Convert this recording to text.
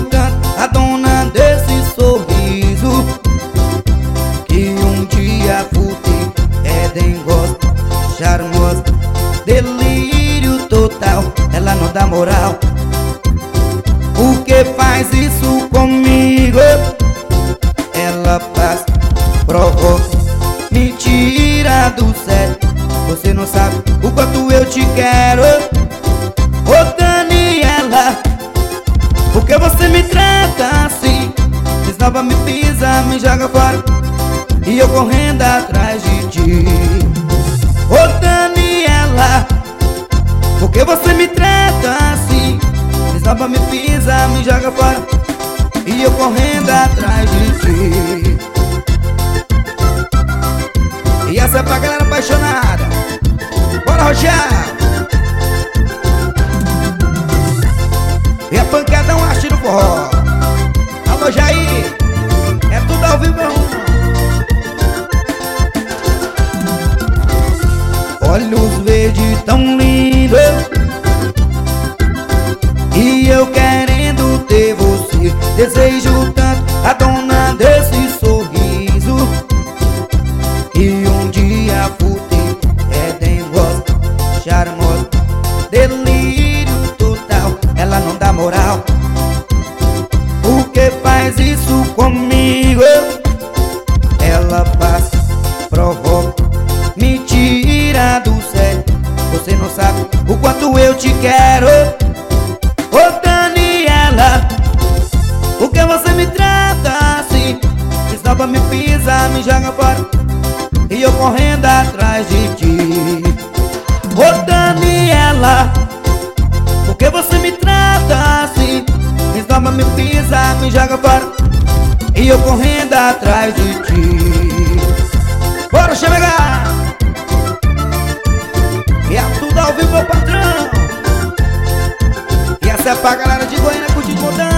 tanto a dona desse sorriso, que um dia furtei, é dengosa, charmosa, delírio total. Ela não dá moral. Por que faz isso comigo? Ela faz, provoca, me tira do sério. Você não sabe o quanto eu te quero. Ô Daniela, por que você me trata assim? Desnova, me pisa, me joga fora, e eu correndo atrás de ti. Ô Daniela, por que você me trata assim? Desnova, me pisa, me joga fora, e eu correndo atrás de ti. E essa é pra galera apaixonada. Bora, Rogério! E a pancada é um arte do forró. Alô, Jair! É tudo ao vivo, meu irmão. Olhos verdes tão lindos, e eu querendo ter você. Desejo tanto a dona desse sorriso, que um dia furtei, é dengosa, charmosa, delírio total. Ela não dá moral. Por que faz isso comigo? Ela passa, provoca, me tira do sério. Você não sabe o quanto eu te quero. Ô Daniela, por que você me trata assim? Desnova, me pisa, me joga fora, e eu correndo atrás de ti. Ô Daniela, por que você me trata assim? Desnova, me pisa, me joga fora, e eu correndo atrás de ti. Bora, chegar! E é tudo ao vivo, meu patrão. E essa é pra galera de Goiânia curtir de modão.